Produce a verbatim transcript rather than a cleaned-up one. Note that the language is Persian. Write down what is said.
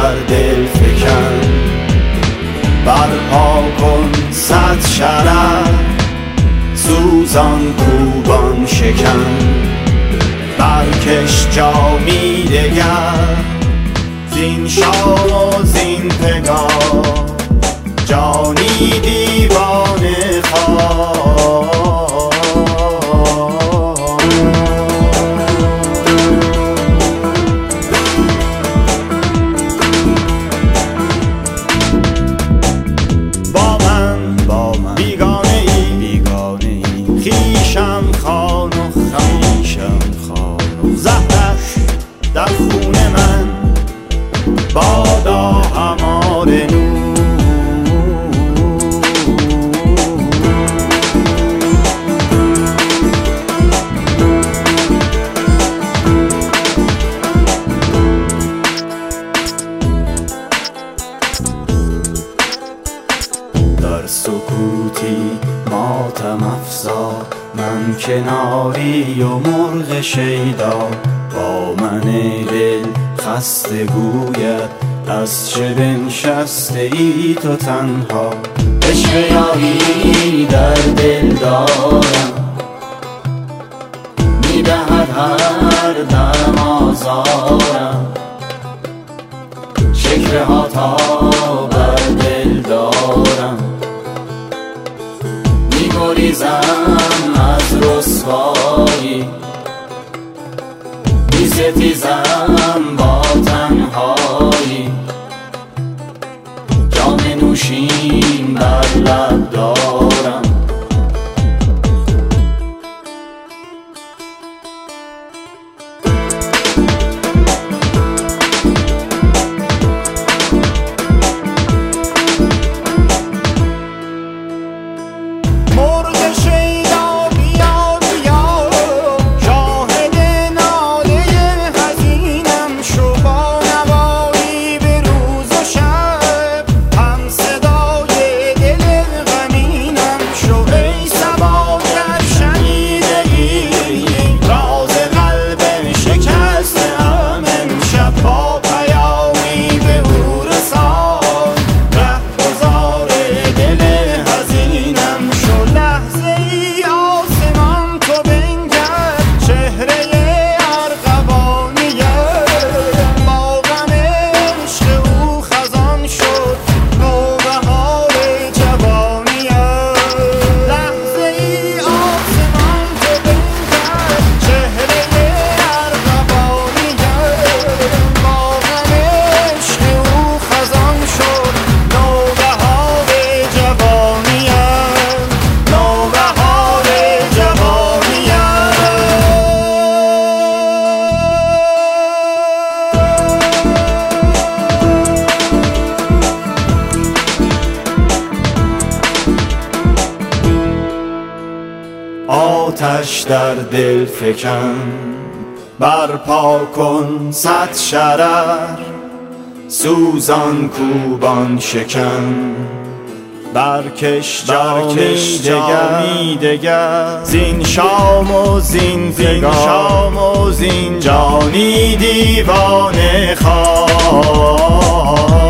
در دل فکن، برپا کن صد شرر، سوزان کوبان شکن، برکش جامی دگر، زین شام و زین پگاه، جانی دیوانه خواه. با من با من بیگانه ای بیگانه ای، خیشم خان و خیشم خان و زهرش در خون من، بادا همار نور. در سکوتی ماتم افزا، من کناری و مرغ شیدا، با من دل خسته گوید از چه بنشسته ای تو تنها. عشق یاری در دل دارم، میدهد هر دم آزارم، شکر ها تا بر دل دارم، میگریزم از رسوایی، میستیزم با تنهایی، جام نوشین بر لب دارم. آتش در دل فکن، برپا کن صد شرر، سوزان کوبان شکن، برکش جامی دگر، زین شام و زین شام و زین جانی دیوانه خواه.